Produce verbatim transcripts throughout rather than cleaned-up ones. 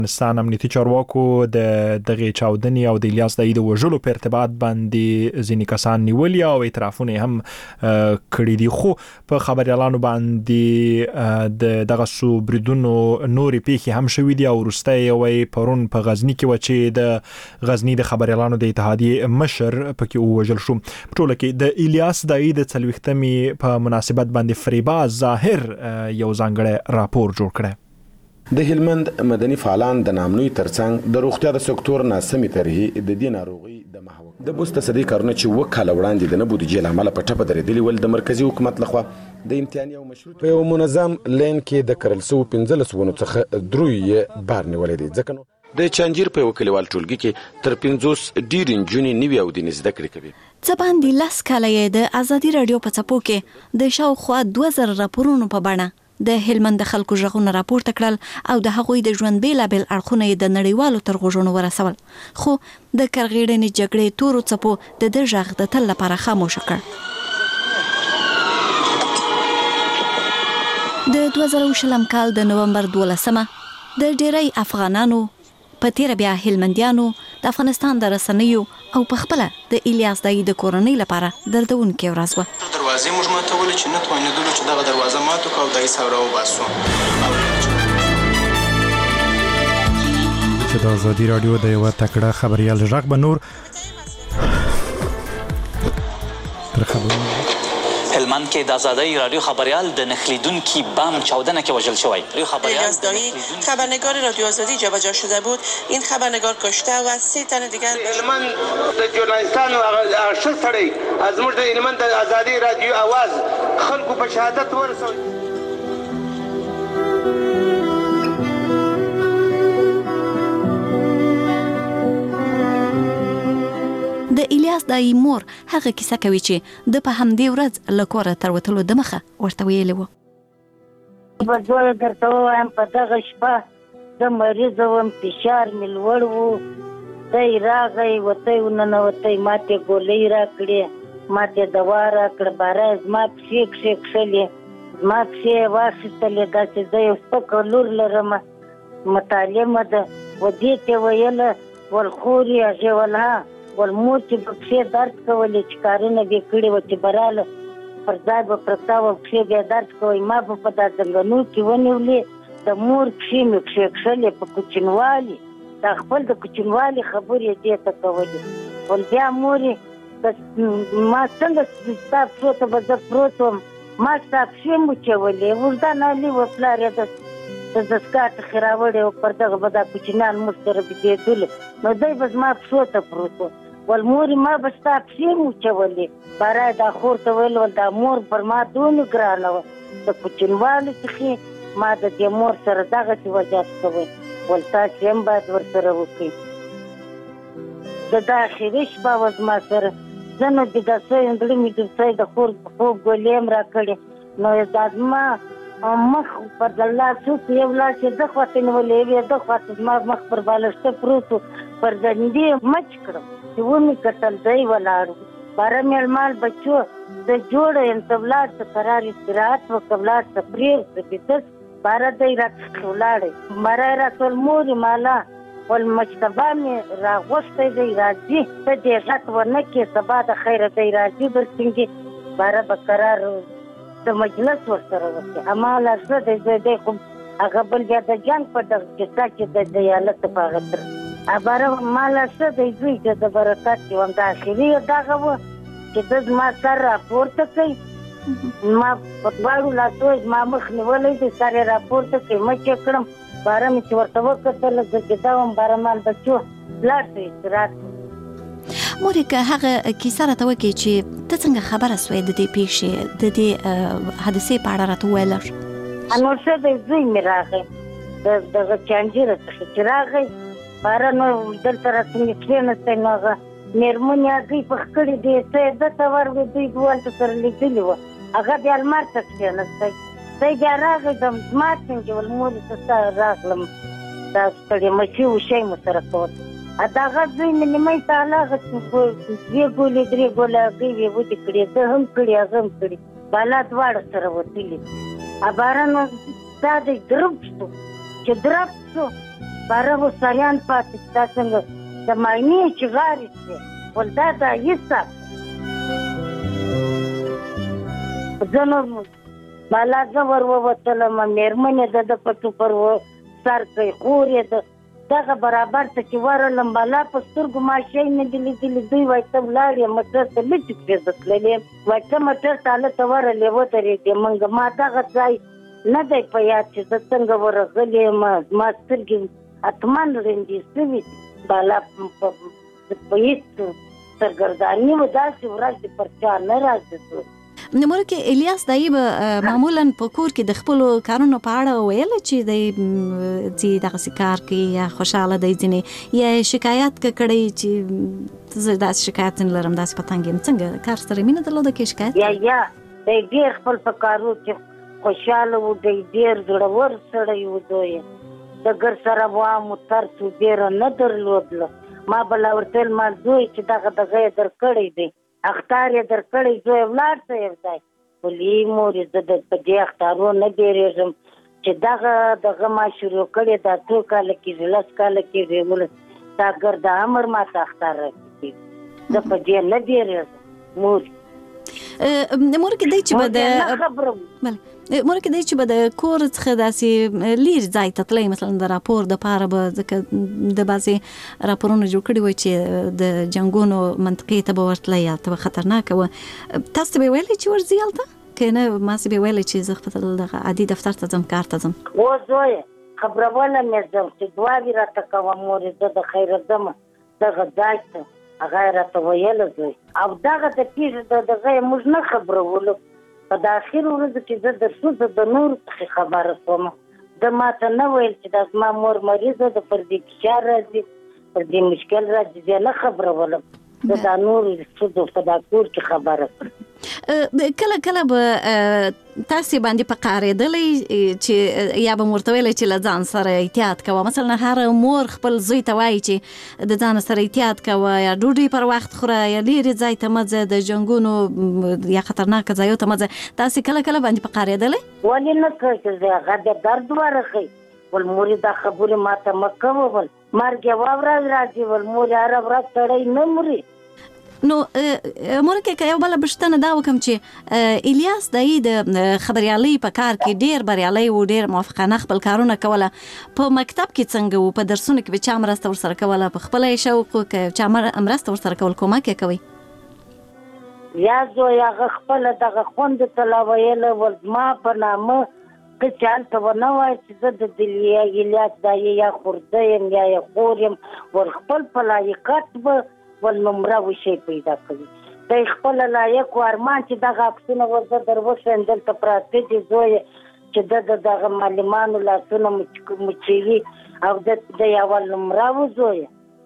افغانستان امنیتي چارواکو د دغه چاودنې او د الیاس دای د وژلو په ارتباط باندې ځینې کسان نیولي او اعترافونه هم کړي دي، خو په خبريالانو باندې د دغه سو بریدونو نورې پیښې هم شوې دي او وروسته یې پرون په غزنی کې و چې د غزنی د خبريالانو د اتحادیې مشر پکې ووژل شو. په ټوله کې د الیاس دای د څلوېښتمې په مناسبت باندې فریباز ظاهر یو ځانګړی راپور جوړ کړی. د هلمند مدني فعالان د نامنوي ترڅنګ د روغتیا د سکتور ناسمي طرحې د دې ناروغي د محو د بوست تصدیق کارونه چې وکاله وړاندې د نه بودیجې لامل په ټپه درېدلي ول د مرکزی حکومت لخوا د امتحاني او مشروط په یو منظم لین کې د کرل سو پنځلس ونو څخه دروي بار نیولې دي. ځکه نو د چانجیر په وکیلوال ټولګي کې تر پنځوس ډیر انجونی نیوي او د زده کړې کوي. ځبان د لاس کاله د ازادي رادیو په چپو کې د شاوخوا دوه زره راپورونو په بڼه د هلمند د خلکو ژغونه راپورته کړل او د هغوی د ژوند بیلابل اړخونه د نړیوالو تر غوږونو ورسول، خو د کرغېړنې جګړې تورو څپو د ده ژغ د تل لپاره خاموشه کړ. د دوه زره شلم کال د نومبر دولسمه د ډېری افغانانو په تیره بیا هلمندیانو د افغانستان د رسنیو او په خپله د الیاس دای د کورنۍ لپاره دردونکې ورځ وه. دروازې موږ ماتولې چې نه توانېدلو چې دغه دروازه ماتو کړو او دای ساه راوباسو. چې د ازادي راډیو د یوه تکړه خبریال غږ به نور تر خبرونو هلمند کې د آزادی رادیو خبریال د نخلیدونکي بم چاودنه کې وژل شوی. رادیو خبریال خبرنگار رادیو آزادی جابجا شده بود. این خبرنگار کشته و سه تن دیگر. هلمند د ژورنالیستانو اشل سړی از موږ د هلمند د آزادی رادیو आवाज خلکو په شهادت ورسول. د الیاس دای مور هغه کیسه کوي چې د په همدې ورځ له کوره تر وتلو دمخه ورته ویلې وه. په زوی درته ووایم په دغه شپه زه مریضه وم، فشار مې لوړ و، دی راغی وتی وننوتی، ما ته ګولۍ راکړې، ما ته دوا راکړه، باره زما پښې کښې کښلې، زما پښې یې واخیستلې، داسې زه یو سپکه لور لرم متعلمه ده، و دې ته ویله ول خور یې هغې ول ها ول مور چې به پښې درد کولې چې کارونه به یې کړي وه چې براله پر ځای به پرته وه پښې به یې درد کوئ، ما به په دا ځنګنو کې ونیولې، د مور پښې مې کښې کښلې په کوچنوالي، دا خپل د کوچنوالي خبرې دې ته کولې. ول بیا مور یې ما څنګه ستا پښو ته به زه پروت وم، ما ستا پښې مچولې، اوږده نالي وه، پلار یې د د دستګاه څخه راوړې وه، پر دغه به دا کوچنیان موږ سره بېدېدلو، نو دی به زما پښو ته پروت و. ول مورې ما به ستا پښې مچولې، باره دا خور ته ویل ول دا مور پر ما دونه ګرانه وه، د کوچنیوالي څخې ما د دې مور سره دغسې وضعیت کوی، ول تاسې هم باید ورسره وکړئ. د دا اخري شپه وه زما سره، زه نو د دا څه زړه مې د څه د خور په خوب ګولۍ هم راکړې، نو دا زما مخ پر د لاس اوس یو لاس یې ده خواته نیولی، یو یې ده خواته زما مخ پر بالښته پروت و، پر دندې یې مچ کړم چې ومې کتل دی ولاړ و. باره مېلمال بچو زه جوړه یم، ته ولاړ شه قرار استراحت وکړه، ولاړ شه پرېږده بېدس، باره دی راڅخه ولاړی، باره یې راته ول مورې مالا ول مجتبا مې راغوښتی دی راځي، ته دې غټ ونه کړې، سبا د خیره دی راځي درڅنګې، باره به قرار د مجلس ورسره وکړي. هماله ښه دی زه دی خو هغه بل بیا د جنګ په دغه کیسه کې د دیالت په هغه تر باره ماله ښه دی زوی چې د برکت کې وم، د اخري یې دغه وه چې ده زما سر راپورته کوي، ما په دواړو لاسو زما مخ نیولی دی، سر یې راپورته کوي، مچ یې کړم، باره مې چې ورته وکتله زه ګیده وم، باره مال بچو لاړ شو استراحت. مورې که هغه کیسه راته وکړې چې ته څنګه خبره سوې د دې پیښې د دې حادثې په اړه راته وویله؟ نو ښه دی زوی مې راغی د دغه چانجیره څخه چې راغی، باره نو دلته راته مې کښېنستی، نو هغه مېرمنې هګۍ پخ کړي دي، څه یې ده ته ورغی، دوی به هلته سره لیدلي وه، هغه بیا لمر ته کښېنستی، دی بیا راغی د زما څنګې ول مورې ته ستا راغلم، دا ستړې مچي وشی مو سره کول، دغه زوی مې نیمۍ ته هغه دوې ګولې درې ګولې هګۍ وې ودې کړې، ده هم کړي هغه هم کړي، بالا دواړه سره وتلي. باره نو دا دی درب شو، چې درب شو باره وسریان پاتې دا څنګه د ماینې چې غارې شوې ول دا دا هېڅ زه نو بالا زه ور ووتلم مېرمنې د ده په ټوپر و سر کوي خور یې د دغه برابر ته چې ورغلم بالا په سترګو ما شی نه دي لیدلي دوی وایي ته ولاړ یې موټر ته لږ پرې زه تللې یم وایي ته موټر ته هلته ورغلې ودرېدې موږ ما دغه ځای نه دی په یاد چې زه څنګه ورغلې یم ما سترګې اتمن رنډې شوي بالا په هېڅ سرګرداني و داسې ورځ دې پر چا نه راځي. نو مرکه الیاس دای به معمولا په کور کې د خپل کارونو په اړه ویل چې د دې دغه کار کې یا خوشاله دی ځنه یا شکایت کړي چې زه داس شکایت نه لرم داس پتنګم څنګه کار سره مینه درلوده کې شکایت یا یا د دې خپل په کارو کې خوشاله و د ډیر زړور سړی و دوی د ګر سره وا متر څو ډیر نه درلودل ما بل ورتل ما دوی چې دغه دغه در کړی دی اختار یې در کړی دوی ولار ته یې ځای ولې مور زه د دې اختارو نه بیرېږم چې دغه دغه ما شروع کړی دا څو کاله کې لس کاله کې ول دا ګرد امر ما ته اختار راکړي زه په دې نه بیرېږم مور مور کې دی چې به د بله مور کې دی چې به د کور څخه داسې لیر ځای ته تللی مثلا د راپور د پاره به ځکه د بعضې راپورونه جوړ کړي وای چې د جنګونو منطقې ته به ورتلی یا ته به خطرناکه وه تاسو ته به یې ویلی چې ورځي هلته که نه ماسې به یې ویلی چې زه خپل دغه عادي دفتر ته ځم کار ته ځم و زویه خبرونه مې ځم چې دعاوې راته کوه مورې زه د خیره ځم دغه ځای ته هغه یې راته ویله زوی او دغه د پیښې د دغه یې موږ نه خبرولو په د اخر ورځو کې زه در شو زه د نورو څخه خبره شوم ده ما ته نه ویل چې دا زما مور مریضه ده پر دې فشار راځي پر دې مشکل راځي زه نه خبرولم زه دا نورو ښځو په دا کور کې خبره کړم کله کله به تاسې باندې په قارېدلی چې یا به مو ورته ویلی چې له ځان سره احتیاط کوه مثلا هر مور خپل زوی ته وایي چې د ځان سره احتیاط کوه یا ډوډۍ پر وخت خوره یا لرې ځای ته مه ځه د جنګونو یا خطرناکه ځایو ته مه ځه تاسې کله کله باندې په قارېدلی ولې نه کوي چې زه هغه د درد ورغی ول مورې دا خبرې ما ته مه کوه ول مرګ یوه ورځ راځي ول مورې هره ورځ سړی نه مري نو مورکه که یو بله پوښتنه دا وکم چې الیاس دای د خبریالۍ په کار کې ډیر بریالی و ډیر موافقانه خپل کارونه کوله په مکتب کې څنګه و په درسونو کې به چا مرسته ورسره کوله په خپله یې شوق که چا مرسته ورسره کول کومک یې کوئ یا زوی هغه خپله دغه خوندې ته لا ویله ول زما په نامه که چې هلته ونه وایي چې زه د الیاس دایې یا خورده یم یا یې خور یم ور خپل په لایقت به ول نمره وشي پیدا کوي د خپل لایق و ارمان چې دغه عکسونه ورته در وښیم دلته پراته دي زوی چې د دغه معلمانو لاسونه مچوي او د یوه نمره و زوی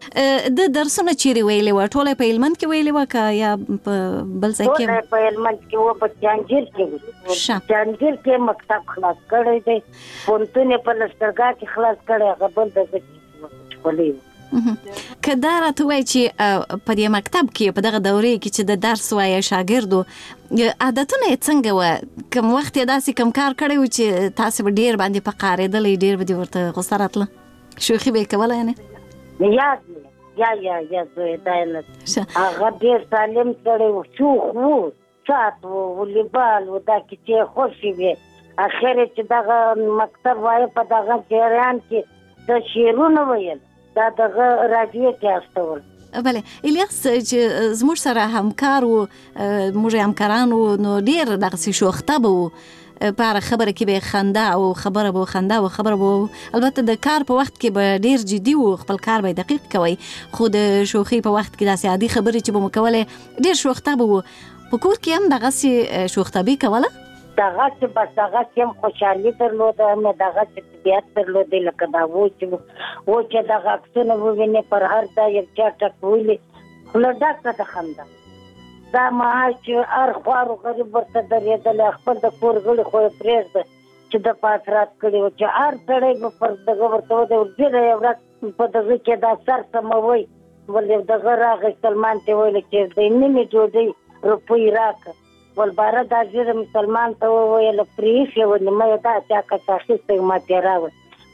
د درسونه چیرې ویلې وه ټوله په هلمند کې ویلې وه که یا په بل ځای کې ټوله په هلمند کې وه په جهانګیر کې وه جهانګیر کې مکتب خلاص کړی دی پوهنتون یې په لښکرګاه کې خلاص کړی هغه بل دغه ښکلی و که دا راته وایي چې په دې مکتب کې په دغه دورې کې چې د درس وایه شاګردو عادتونه یې څنګه وه کم وخت یې داسې کم کار کړی و چې تاسې به ډېر باندې په قارېدلی ډېر به دې ورته غوسه راتله شوخي به یې کوله یعنې یاد یا یا یا زوی دا یې نه هغه ډېر سالم سړی و شوخ و سات و ولیبال و دا کیسې خوښې وې اخر یې چې دغه مکتب وایه په دغه جریان کې د شعرونه ویل دا دغه راډیو کې استول بله الیاس چې زموږ سره همکار و موږ همکاران و نو ډېر دغسې شوخته به و په هره خبره کې به خنده او خبره به خنده او خبره به البته د کار په وخت کې به ډېر جدي و خپل کار به دقیق کوئ خو د شوخۍ په وخت کې داسې عادي خبرې چې به مو کولې ډېر شوخته به و په کور کې هم دغسې شوختبي کوله دغه چې بس دغه چې هم خوشحالي درلوده مې دغه چې طبیعت درلودی لکه دا و چې و چې دغه عکسونه ووینې پر هر ځای یو چا ټکولي خوله ډکه د خندا دا مهال چې هر خوار غریب ورته درېدلی خپل د کور غړي خو یې پرېږده چې د پاثرات کړي و چې هر سړی به پر دغه ورته ودی ورځېره یو ورځ په دغه کې دا سر سموئ ول یو دغه راغی سلمان ته ویل چې د نیمې ډوډۍ روپۍ راکړه ول باره دا ژېره مسلمان ته وویل پرېښې ونیمه یې دا چا کس اخیستی ما ترې راوړ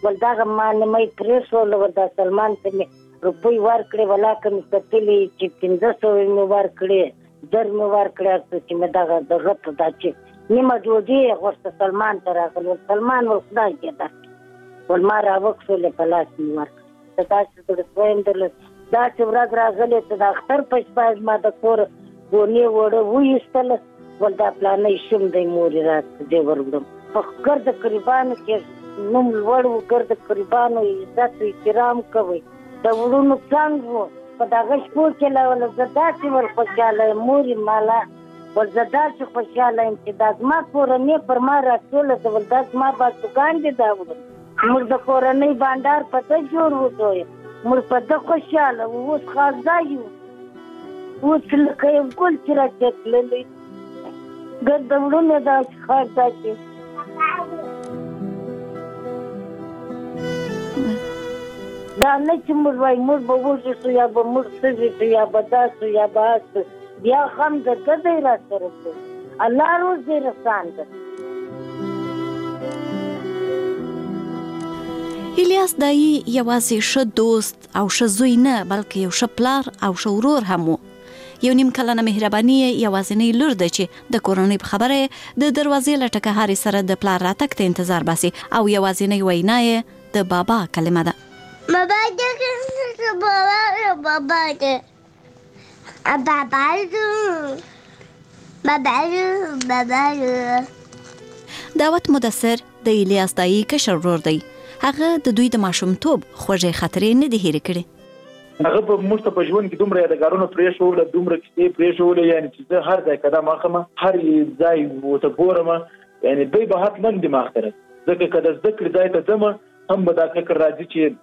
ول دغه معنی مې پرېښول ول دا سلمان ته مې روپۍ ورکړې ولاکه مې کتلې چې پنځه سوه مې ورکړې زر مې ورکړې چې مې دغه دغه ته دا چې نیمه ډوډۍ یې غوښته سلمان ته راغلی ول سلمان ول خدای دې درکړي ول ما راوکښولې په لاس مې ورکړې ته داسې زړه سویم درله داسې ورځ راغلې ته د اختر په شپه ما د کور ګونې وړه وایستله ول دا پلانی شوم دی مورې راته دې ور وړم په ګرد قریبانو کې نوم لوړ و ګرد قریبانو عزت و احترام کوئ د وړونو څنګ و په دغه شپو کې له وله زه داسې ور خوشحاله یم مورې مالا ول زه داسې خوشحاله یم چې دا زما کورنۍ پر ما راټوله ده ول دا زما باچوګان دي دا وړم موږ د کورنۍ بانډار په ته جوړ وځوی موږ په ده خوشحاله و اوس خازه یو اوس لکه یو ګل چې راچتللی ګرد د وړونه داسې خازه کې دا نه چې موږ وایي موږ به وږي شو یا به موږ سږي شو یا به دا شو یا به هغه شو بیا هم د ده دی را سره شو الله روز دی رسان ده الیاس دایی یوازې ښه دوست او ښه زوی نه بلکې یو ښه پلار او ښه ورور هم و یو نیم کلنه مهرباني یې یوازینۍ لور ده چې د کورنۍ په خبره د دروازې له ټکهارې سره د پلار راتګ ته انتظار باسي او یوازینۍ وینا یې د بابا کلمه ده بابا ده بابا بابا ده بابا بابا بابا دعوت مدثر د الیاس دایی کشر ورور دی هغه د دوی د ماشومتوب خوږې خاطرې نه دي هېرې کړې هغه په موږ ته په ژوند کې دومره یادګارونه پرېښوله دومره کیسې پرېښولې یعنې چې زه هر ځای قدم اخلم هر ځای ورته ګورم یعنې دوی به حتما دماغ ته راځي ځکه که د زده کړې ځای ته ځم هم به دا فکر راځي چې